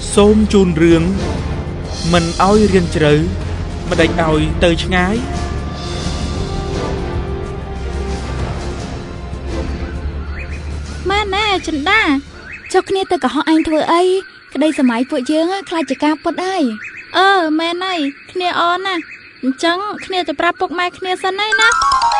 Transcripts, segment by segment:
សូមជូនរឿងមិនឲ្យរៀងជ្រៅមិនដេចឲ្យទៅឆ្ងាយម៉ែណែចិន្តាចុះគ្នាទៅកុហកឯងធ្វើអីក្តីសម័យពួកយើងខ្លាចជាការពុតហើយមែនហើយគ្នាអនណាអញ្ចឹងគ្នាទៅប្រាប់ពុកម៉ែគ្នាសិនហើយណា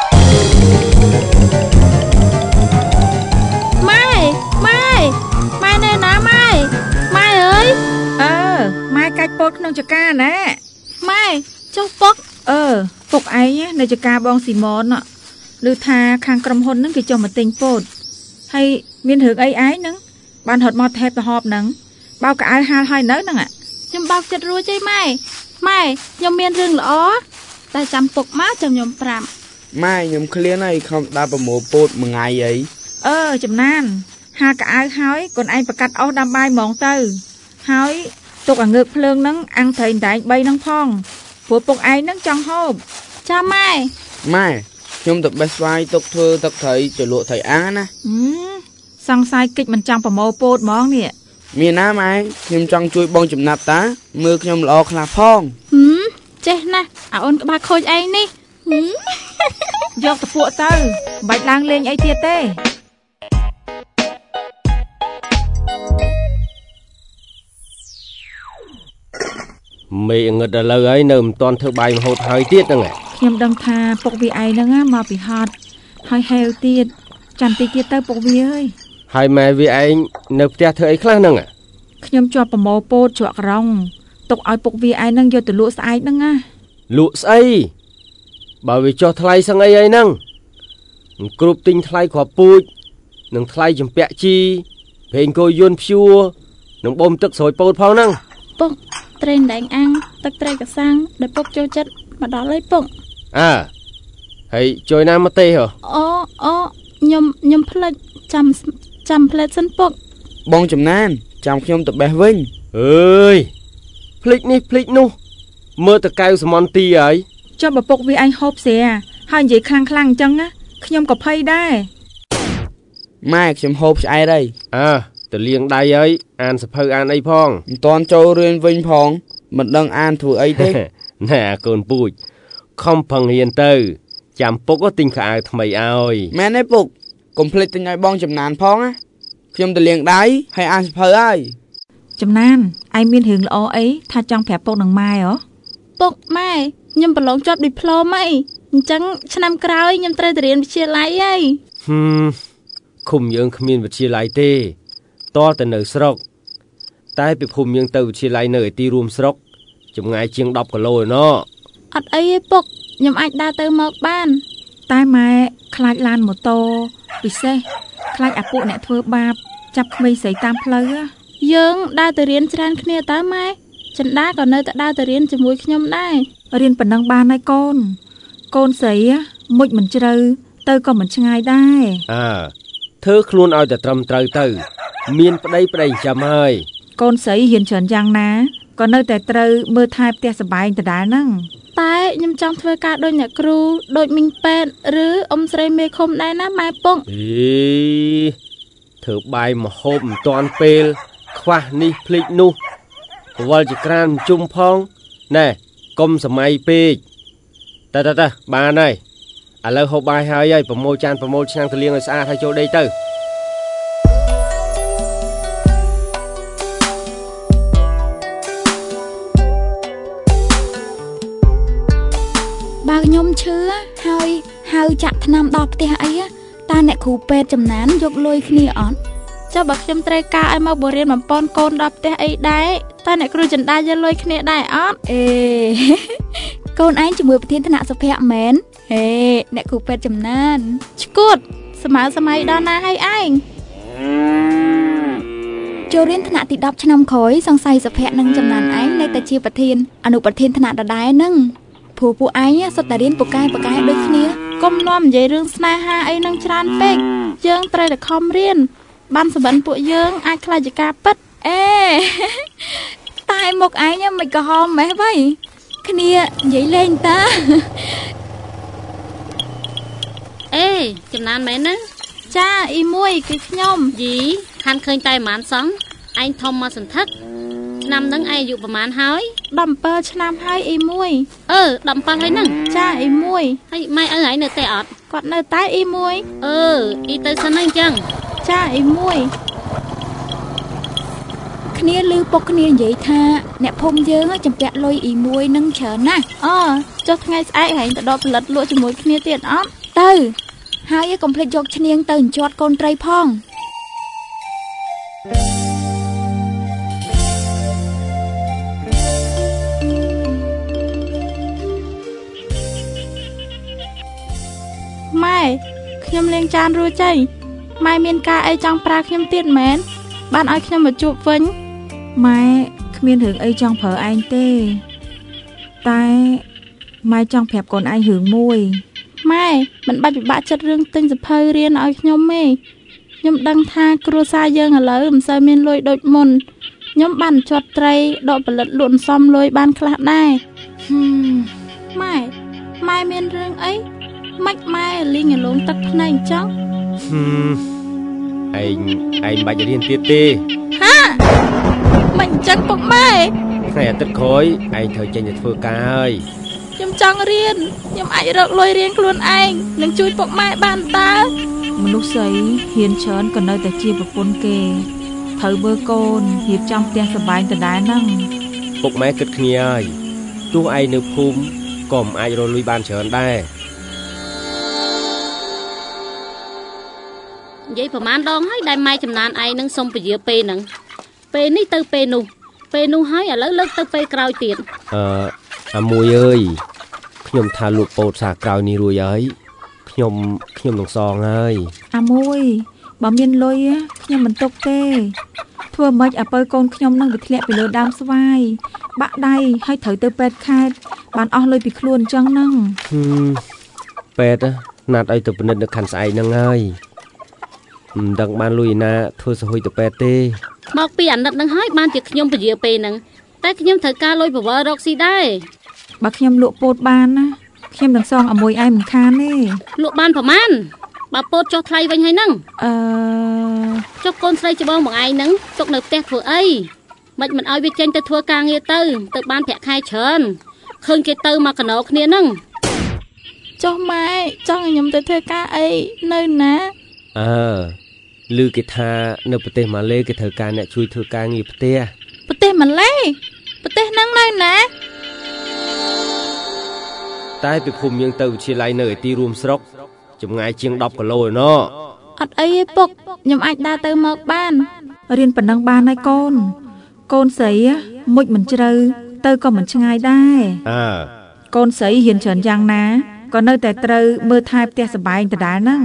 ម៉ែណែណាម៉ែអើយម៉ែកាច់ពោតក្នុងចកាណាម៉ែចុះពុកពុកឯងនៅចកាបងស៊ីម៉ុនឮថាខាងក្រុមហ៊ុនហ្នឹងគេចុះមកទិញពោតហើយមានរឿងអីឯងហ្នឹងបានហត់មកថែបទៅហប់ហ្នឹងបោកកៅអៅហាលហើយនៅហ្នឹងខ្ញុំបោកចិត្តរួចទេម៉ែខ្ញុំមានរឿងល្អតែចាំពុកមកចាំខ្ញុំប្រាប់ម៉ែខ្ញុំឃ្លានហើយខំដើរប្រមូលពោតមួយថ្ងៃអីចំណានហាលកៅអៅហើយកូនឯងប្រកាត់អស់ដាំបាយហ្មងទៅហើយទុកឲ្យងើកភ្លើងហ្នឹងអាំងត្រីតែង3ហ្នឹងផងព្រោះពុកឯងហ្នឹងចង់ហូបចាម៉ែខ្ញុំទៅបេះស្វាយទុកធ្វើទឹកត្រីទៅលក់ត្រីអាំងណាសង្ស័យកិច្ចមិនចង់ប្រមូលពោតហ្មងនេះមានណាម៉ែខ្ញុំចង់ជួយបងចំណាប់តាមើលខ្ញុំល្អខ្លះផងចេះណាស់អូនក្បាលខូចឯងនេះយកទៅពួកទៅបាច់ឡើងលេងអីទៀតទេមេងឹតដល់ឥឡូវហើយនៅមិនទាន់ធ្វើបាយមហូបហើយទៀតហ្នឹងខ្ញុំដឹងថាពុកវាឯងហ្នឹងមកពីហត់ហើយហេវទៀតចាំតិចទៀតទៅពុកវាអើយហើយម៉ែវាឯងនៅផ្ទះធ្វើអីខ្លះហ្នឹងខ្ញុំជាប់ប្រមូលពោតជក់ក្រុងទុកឲ្យពុកវាឯងហ្នឹងយកទៅលក់ស្អែកហ្នឹងណាលក់ស្អីបើវាចុះថ្លៃសឹងអីហ្នឹងគ្រប់ទិញថ្លៃគ្រាប់ពូជនិងថ្លៃចម្ពាក់ជីប្រេងគោយន្តព្យួរនិងបូមទឹកស្រួយពោតផងហ្នឹងពុកត្រេងដែងអាំងទឹកត្រីកសាំងដែលពុកចូលចិត្តមកដល់ហើយពុកហើយជួយណាមកទេហ៎ខ្ញុំផ្លិចចាំផ្លែសិនពុកបងចំណានចាំខ្ញុំទៅបេះវិញអើយផ្លិចនេះផ្លិចនោះមើលតកៅសមន្ទីហើយចុះបើពុកវាអញហូបស្រាហើយនិយាយខ្លាំងអញ្ចឹងណាខ្ញុំក៏ភ័យដែរម៉ែខ្ញុំហូបឆ្អែតហើយទៅលាងដៃហើយអានសភៅអានអីផងមិនតាន់ចូលរៀនវិញផងមិនដឹងអានធ្វើអីទេណែកូនពូជខំផឹងរៀនទៅចាំពុកក៏ទិញខោអាវថ្មីឲ្យមែនទេពុកកុំភ្លេចទិញឲ្យបងចំណានផងណាខ្ញុំទៅលាងដៃហើយអានសភៅហើយចំណានឯងមានរឿងល្អអីថាចង់ប្រាប់ពុកនឹងម៉ែហ៎ពុកម៉ែខ្ញុំប្រឡងជាប់ឌីប្លូមអីអញ្ចឹងឆ្នាំក្រោយខ្ញុំត្រូវទៅរៀនវិទ្យាល័យហើយឃុំយើងគ្មានវិទ្យាល័យទេតតែនៅស្រុកតែពីភូមិយើងទៅវិទ្យាល័យនៅឯទីរួមស្រុកចម្ងាយជាង10គីឡូឯណោះអត់អីទេពុកខ្ញុំអាចដើរទៅមកបានតែម៉ែខ្លាចឡានម៉ូតូពិសេសខ្លាចអាពួកអ្នកធ្វើបាបចាប់ក្មេងស្រីតាមផ្លូវយើងដើរទៅរៀនច្រើនគ្នាតើម៉ែចិន្តាក៏នៅតែដើរទៅរៀនជាមួយខ្ញុំដែររៀនប៉ុណ្ណឹងបានហើយកូនស្រីមុជមិនជ្រៅទៅក៏មិនឆ្ងាយដែរធ្វើខ្លួនឲ្យតែត្រឹមត្រូវទៅមានប្តីចាំហើយកូនស្រីហ៊ានច្រើនយ៉ាងណាក៏នៅតែត្រូវមើលថែផ្ទះសម្បែងដដែលហ្នឹងតែខ្ញុំចង់ធ្វើការដូចអ្នកគ្រូដូចមីងប៉ែតឬអ៊ំស្រីមេឃុំដែរណាម៉ែពុកធ្វើបាយមហូបមិនតាន់ពេលខ្វះនេះភ្លេចនោះវល់ជាក្រានជុំផងណែកុំសម័យពេកតើបានហើយឥឡូវហូបបាយហើយប្រមូលចានប្រមូលឆ្នាំងទៅលាងឲ្យស្អាតហើយចូលដេកទៅបើខ្ញុំឈឺហើយហៅចាក់ថ្នាំដល់ផ្ទះអីតើអ្នកគ្រូពេទ្យចំណានយកលុយគ្នាអត់ចុះបើខ្ញុំត្រូវការឲ្យមកបរៀនបំពន់កូនដល់ផ្ទះអីដែរតើអ្នកគ្រូចិន្តាយកលុយគ្នាដែរអត់កូនឯងជាមួយប្រធានថ្នាក់សុភ័ក្រមែនអ្នកគ្រូពេទ្យចំណានឈួតសម័យដល់ណាហើយឯងចូលរៀនថ្នាក់ទី10ឆ្នាំក្រោយសង្ស័យសុភ័ក្រនឹងចំណានឯងនៅតែជាប្រធានអនុប្រធានថ្នាក់ដដែលនឹងព្រោះពួកឯងសុទ្ធតែរៀនពូកែដូចគ្នាកុំនាំនិយាយរឿងស្នេហាអីនឹងច្រើនពេកយើងត្រូវតែខំរៀនបានសម្បត្តិពួកយើងអាចខ្លាចជាការពិតតែមុខឯងមិនក៏ហមម៉េះវ៉ៃគ្នានិយាយលេងតាចំណានមែនណាចាអ៊ីមួយគឺខ្ញុំយីខាន់ឃើញតែប្រហែលសងឯងធំមកសន្ធឹកឆ្នាំហ្នឹងឯងអាយុប្រហែលហើយ 17ឆ្នាំហើយអ៊ីមួយ 17ហើយហ្នឹងចាអ៊ីមួយហើយម៉ែឪឯងនៅតែអត់គាត់នៅតែអ៊ីមួយអ៊ីទៅសិនហ្នឹងអញ្ចឹងចាអ៊ីមួយគ្នាឮពុកគ្នានិយាយថាអ្នកភូមិយើងចំពាក់លុយអ៊ីមួយនឹងច្រើនណាស់ចុះថ្ងៃស្អែកហែងទៅដល់ផលិតលក់ជាមួយគ្នាទៀតអត់ទៅហើយកុំភ្លេចយកឈ្នាងទៅអញ្ជាត់កូនត្រីផងម៉ែខ្ញុំលាងចានរួចហើយម៉ែមានការអីចង់ប្រើខ្ញុំទៀតមែនបានឲ្យខ្ញុំមកជួបវិញម៉ែគ្មានរឿងអីចង់ប្រើឯងទេតែម៉ែចង់ប្រាប់កូនឯងរឿងមួយម៉ែមិនបាច់ពិបាកចិត្តរឿងទិញសភៅរៀនឲ្យខ្ញុំទេខ្ញុំដឹងថាគ្រួសារយើងឥឡូវមិនសូវមានលុយដូចមុនខ្ញុំបានជាត់ត្រីដកផលិតលក់សំលុយបានខ្លះដែរម៉ែមានរឿងអីម៉េចម៉ែលីងលងទឹកភ្នែកអញ្ចឹងឯងបាច់រៀនទៀតទេហាមិនអញ្ចឹងពុកម៉ែថ្ងៃអាទិត្យក្រោយឯងត្រូវចេញទៅធ្វើការហើយខ្ញុំចង់រៀនខ្ញុំអាចរកលុយរៀនខ្លួនឯងនឹងជួយពុកម៉ែបានតើមនុស្សស្រីហ៊ានច្រើនក៏នៅតែជាប្រពន្ធគេត្រូវមើលកូនរៀបចំផ្ទះសម្បែងដដែលហ្នឹងពុកម៉ែគិតគ្នាហើយទោះឯងនៅភូមិក៏មិនអាចរកលុយបានច្រើនដែរនិយាយប្រហែលដងហើយដែលម៉ែចំណានឯងនឹងសុំពជាពេលហ្នឹងពេលនេះទៅពេលនោះហើយឥឡូវលើកទៅពេលក្រោយទៀតអាមួយអើយខ្ញុំថាលក់ពោតសាក្រោយនេះរួចហើយខ្ញុំនឹងសងហើយអាមួយបើមានលុយខ្ញុំមិនទុកទេធ្វើម៉េចឲ្យពៅកូនខ្ញុំនឹងវាធ្លាក់ពីលើដើមស្វាយបាក់ដៃហើយត្រូវទៅពេទ្យខេត្តបានអស់លុយពីខ្លួនអញ្ចឹងហ្នឹងពេទ្យណាត់ឲ្យទៅពិនិត្យនៅខណ្ឌស្អែកហ្នឹងហើយមិនដឹងបានលុយណាធ្វើសហួយទៅពេទ្យទេមកពីអាណិតហ្នឹងហើយបានជាខ្ញុំពជាពេលហ្នឹងតែខ្ញុំត្រូវការលុយបវររកស៊ីដែរបើខ្ញុំលក់ពោតបានណាខ្ញុំនឹងសងឲ្យឯងមិនខានទេលក់បានប្រហែលបើពោតចុះថ្លៃវិញហើយហ្នឹងចុះកូនស្រីច្បងមកឯងហ្នឹងទុកនៅផ្ទះធ្វើអីមិនឲ្យវាចេញទៅធ្វើការងារទៅបានប្រាក់ខែច្រើនឃើញគេទៅមកកណោគ្នាហ្នឹងចុះម៉ែចង់ឲ្យខ្ញុំទៅធ្វើការអីនៅណាឮគេថានៅប្រទេសម៉ាឡេគេត្រូវការអ្នកជួយធ្វើការងារផ្ទះប្រទេសម៉ាឡេប្រទេសហ្នឹងនៅណាតែពីភូមិយើងទៅវិទ្យាល័យនៅឯទីរួមស្រុកចម្ងាយជាង10គីឡូឯណោះអត់អីទេពុកខ្ញុំអាចដើរទៅមកបានរៀនប៉ុណ្ណឹងបានហើយកូនស្រីមុជមិនជ្រៅទៅក៏មិនឆ្ងាយដែរកូនស្រីរៀនច្រើនយ៉ាងណាក៏នៅតែត្រូវមើលថែផ្ទះសម្បែងដដែលហ្នឹង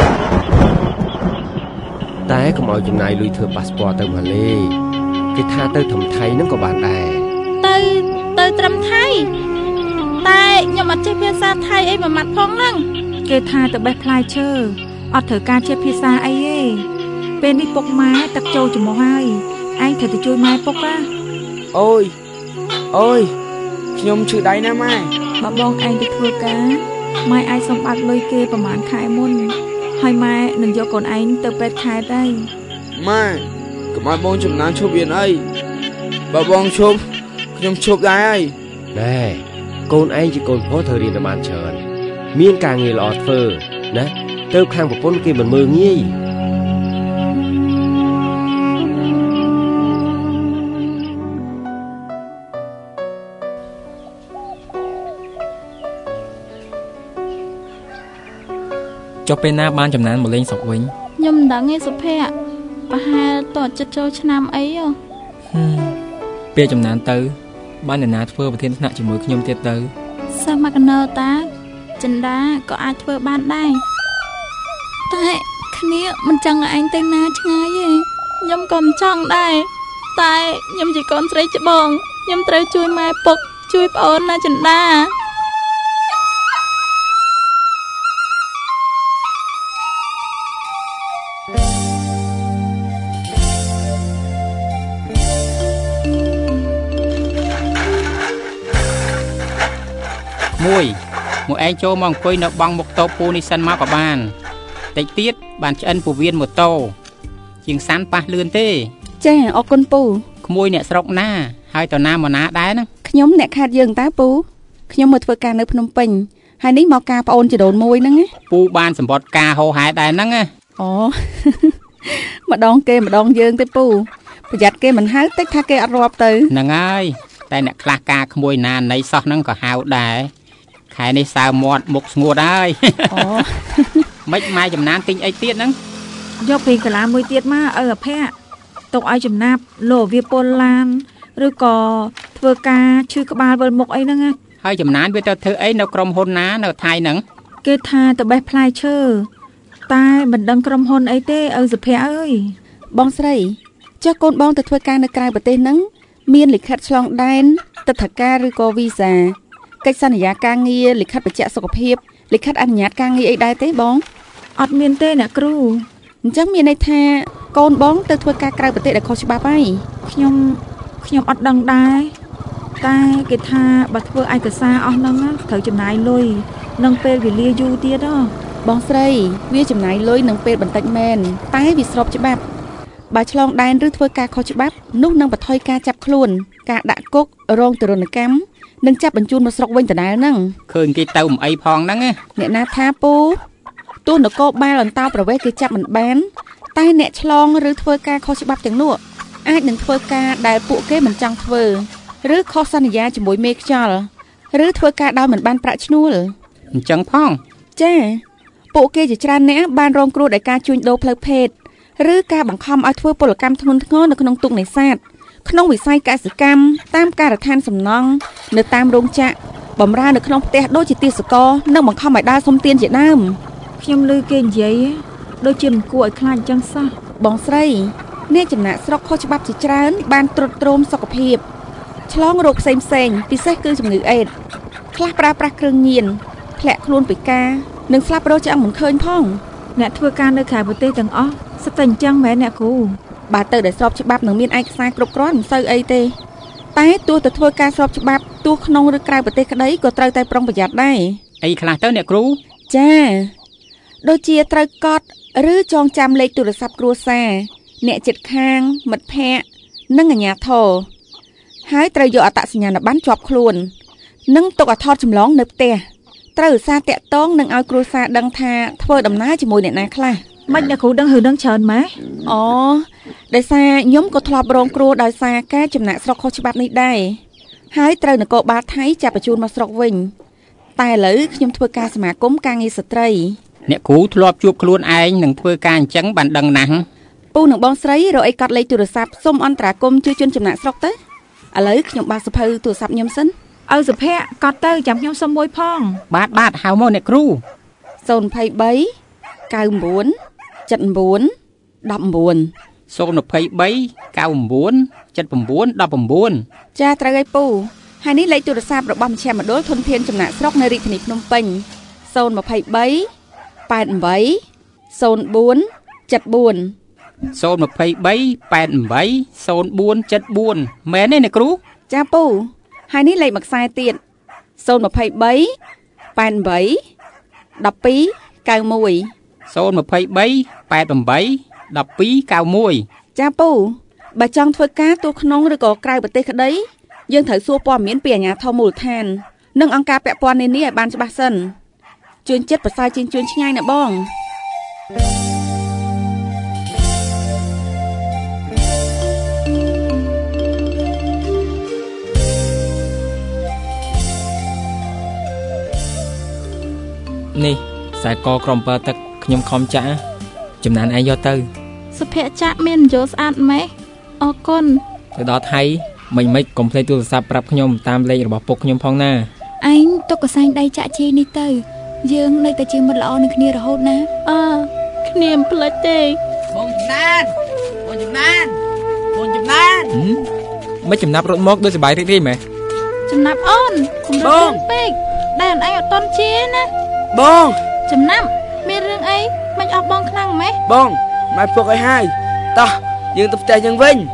តែកុំឲ្យចំណាយលុយធ្វើប៉ាសពតទៅម៉ាឡេគេថាទៅត្រឹមថៃហ្នឹងក៏បានដែរទៅត្រឹមថៃតែខ្ញុំអត់ចេះភាសាថៃអីមួយម៉ាត់ផងហ្នឹងគេថាទៅបេះផ្លែឈើអត់ត្រូវការចេះភាសាអីទេពេលនេះពុកម៉ែទឹកចូលចំហហើយឯងត្រូវទៅជួយម៉ែពុកណាអូយខ្ញុំឈឺដៃណាម៉ែបើបងឯងទៅធ្វើការម៉ែអាចសុំបាត់លុយគេប្រហែលខែមុនហើយម៉ែនឹងយកកូនឯងទៅពេទ្យខេត្តដែរម៉ែកុំឲ្យបងចំណានឈប់រៀនអីបើបងឈប់ខ្ញុំឈប់ដែរហើយកូនឯងជាកូនប្រុសត្រូវរៀនឲ្យបានច្រើនមានការងារល្អធ្វើណាទៅខាងប្រពន្ធគេមិនមើលងាយចុះពេលណាបានចំណានមកលេងស្រុកវិញខ្ញុំមិនដឹងទេសុភ័ក្រប្រហែលតើចិត្តចូលឆ្នាំអីពេលចំណានទៅបានអ្នកណាធ្វើប្រធានថ្នាក់ជាមួយខ្ញុំទៀតទៅសិស្សមកកណោតាចិនដាក៏អាចធ្វើបានដែរតែគ្នាមិនចង់ឲ្យឯងទៅណាឆ្ងាយទេខ្ញុំក៏មិនចង់ដែរតែខ្ញុំជាកូនស្រីច្បងខ្ញុំត្រូវជួយម៉ែពុកជួយប្អូនណាចិនដាមួយឯងចូលមកអង្គុយនៅបង់មុខតូបពូនេះសិនមកក៏បានតិចទៀតបានឆ្អិនពូវៀនម៉ូតូជាងសាន់ប៉ះលឿនទេចាអរគុណពូក្មួយអ្នកស្រុកណាហើយតើណាមកណាដែរហ្នឹងខ្ញុំអ្នកខាតយើងតើពូខ្ញុំមកធ្វើការនៅភ្នំពេញហើយនេះមកការប្អូនជីដូនមួយហ្នឹងពូបានសម្បត្តិការហោហែដែរហ្នឹងអូម្ដងគេម្ដងយើងទេពូប្រយ័ត្នគេមិនហៅតិចថាគេអត់រាប់ទៅហ្នឹងហើយតែអ្នកខ្លះការក្មួយណានៃសោះហ្នឹងក៏ហៅដែរខែនេះសើមាត់មុខស្ងួតហើយអូមិនម៉ែចំណានទិញអីទៀតហ្នឹងយកពីកាឡាមួយទៀតមកអភ័ក្រទុកឲ្យចំណាប់លោវាពលឡានឬក៏ធ្វើការឈឺក្បាលវិលមុខអីហ្នឹងហើយចំណានវាទៅធ្វើអីនៅក្រុមហ៊ុនណានៅថៃហ្នឹងគេថាទៅបេះផ្លែឈើតែមិនដឹងក្រុមហ៊ុនអីទេសុភ័ក្រអើយបងស្រីចុះកូនបងទៅធ្វើការនៅក្រៅប្រទេសហ្នឹងមានលិខិតឆ្លងដែនទិដ្ឋាការឬក៏វីសាកិច្ចសន្យាការងារលិខិតបញ្ជាក់សុខភាពលិខិតអនុញ្ញាតការងារអីដែរទេបងអត់មានទេអ្នកគ្រូអញ្ចឹងមានន័យថាកូនបងទៅធ្វើការក្រៅប្រទេសដែលខុសច្បាប់ហើយខ្ញុំអត់ដឹងដែរតែគេថាបើធ្វើឯកសារអស់ហ្នឹងត្រូវចំណាយលុយនិងពេលវេលាយូរទៀតបងស្រីវាចំណាយលុយនិងពេលបន្តិចមែនតែវាស្របច្បាប់បើឆ្លងដែនឬធ្វើការខុសច្បាប់នោះនឹងបន្ថយការចាប់ខ្លួនការដាក់គុករងទរណកម្មនិងចាប់បញ្ជូនមកស្រុកវិញដដែលហ្នឹងឃើញគេទៅមិនអីផងហ្នឹងអ្នកណាថាពូទោះនគរបាលអន្តោប្រវេសន៍គេចាប់មិនបានតែអ្នកឆ្លងឬធ្វើការខុសច្បាប់ទាំងនោះអាចនឹងធ្វើការដែលពួកគេមិនចង់ធ្វើឬខុសសន្យាជាមួយមេខ្យល់ឬធ្វើការដោយមិនបានប្រាក់ឈ្នួលអញ្ចឹងផងចាពួកគេជាច្រើនអ្នកបានរងគ្រោះដោយការជួញដូរផ្លូវភេទឬការបង្ខំឲ្យធ្វើពលកម្មធ្ងន់ធ្ងរនៅក្នុងទូកនេសាទក្នុងវិស័យកសិកម្មតាមការដ្ឋានសំណង់នៅតាមរោងចក្របម្រើនៅក្នុងផ្ទះដូចជាទេសកលនិងបង្ខំឲ្យដើរសុំទានជាដើមខ្ញុំឮគេនិយាយដូចជាមិនគួរឲ្យខ្លាចអញ្ចឹងសោះបងស្រីអ្នកចំណាក់ស្រុកខុសច្បាប់ជាច្រើនបានទ្រុឌទ្រោមសុខភាពឆ្លងរោគផ្សេងពិសេសគឺជំងឺអេដស៍ខ្លះប្រើប្រាស់គ្រឿងញៀនធ្លាក់ខ្លួនពិការនិងស្លាប់រស់ឆ្អឹងមិនឃើញផងអ្នកធ្វើការនៅក្រៅប្រទេសទាំងអស់សិតតែអញ្ចឹងមែនអ្នកគ្រូបើទៅដែលស្របច្បាប់នឹងមានឯកសារគ្រប់គ្រាន់មិនសូវអីទេតែទោះទៅធ្វើការស្របច្បាប់ទោះក្នុងឬក្រៅប្រទេសក្តីក៏ត្រូវតែប្រុងប្រយ័ត្នដែរអីខ្លះទៅអ្នកគ្រូចាដូចជាត្រូវកត់ឬចងចាំលេខទូរស័ព្ទគ្រួសារអ្នកជិតខាងមិត្តភ័ក្តិនិងអាជ្ញាធរហើយត្រូវយកអត្តសញ្ញាណប័ណ្ណជាប់ខ្លួននិងទុកឲ្យថតចម្លងនៅផ្ទះត្រូវឧស្សាហ៍តាក់ទងនិងឲ្យគ្រួសារដឹងថាធ្វើដំណើរជាមួយអ្នកណាខ្លះមិនអ្នកគ្រូដឹងរឿងនឹងច្រើនម៉េចអូដោយសារខ្ញុំក៏ធ្លាប់រងគ្រោះដោយសារការចំណាក់ស្រុកខុសច្បាប់នេះដែរហើយត្រូវនគរបាលថៃចាប់បញ្ជូនមកស្រុកវិញតែឥឡូវខ្ញុំធ្វើការសមាគមការងារស្ត្រីអ្នកគ្រូធ្លាប់ជួបខ្លួនឯងនឹងធ្វើការអញ្ចឹងបានដឹងណាស់ពូនឹងបងស្រីរកអីកត់លេខទូរស័ព្ទសុំអន្តរាគមន៍ជួយជនចំណាក់ស្រុកទៅឥឡូវខ្ញុំបើកសភៅទូរស័ព្ទខ្ញុំសិនសុភ័ក្រកត់ទៅចាំខ្ញុំសុំមួយផងបាទហៅមកអ្នកគ្រូ 023 99 79 19 023 99 79 19 ចាត្រូវហើយពូហើយនេះលេខទូរស័ព្ទរបស់មជ្ឈមណ្ឌលធនធានចំណាក់ស្រុកនៅរាជធានីភ្នំពេញ023 88 04 74 023 88 04 74មែនទេអ្នកគ្រូចាពូហើយនេះលេខមួយខ្សែទៀត023 88 12 91 023 88 12 91 ចាពូបើចង់ធ្វើការទោះក្នុងឬក៏ក្រៅប្រទេសក្តីយើងត្រូវសួរព័ត៌មានពីអាជ្ញាធរមូលដ្ឋាននិងអង្គការពាក់ព័ន្ធនានាឲ្យបានច្បាស់សិនជួនចិត្តប្រសើរជាងជួនឆ្ងាយណាបងនេះខ្សែកក្រុម7ទឹកខ្ញុំខំចាក់ចំណានឯងយកទៅសុភ័ក្រចាក់មានយោស្អាតម៉េះអរគុណទៅដល់ថៃមិនកុំភ្លេចទូរស័ព្ទប្រាប់ខ្ញុំតាមលេខរបស់ពុកខ្ញុំផងណាឯងទុកកសែងដៃចាក់ជីនេះទៅយើងនៅតែជាមិត្តល្អនឹងគ្នារហូតណាគ្នាមិនភ្លេចទេបងចំណានមិនចំណាប់រត់មកដូចសប្បាយរីករាយម៉េះចំណាប់អូនបងពេកដែលឯងអត់តន់ជាណាបងចំណាប់មានរឿងអីមិនអស់បងខ្លាំងម៉េះបងម៉ែពុកឲ្យហើយតោះយើងទៅផ្ទះយើងវិញ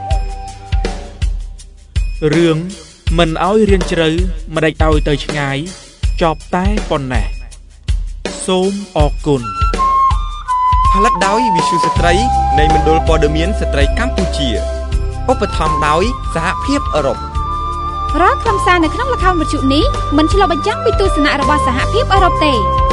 រឿងមិនឲ្យរៀនជ្រៅមិនដេចឲ្យទៅឆ្ងាយចប់តែប៉ុណ្ណេះសូមអរគុណផលិតដោយវិទ្យុស្ត្រីនៃមណ្ឌលព័ត៌មានស្ត្រីកម្ពុជាឧបត្ថម្ភដោយសហភាពអឺរ៉ុបរាល់ខ្លឹមសារនៅក្នុងល្ខោនវិទ្យុនេះមិនឆ្លុះបញ្ចាំងពីទស្សនៈរបស់សហភាពអឺរ៉ុបទេ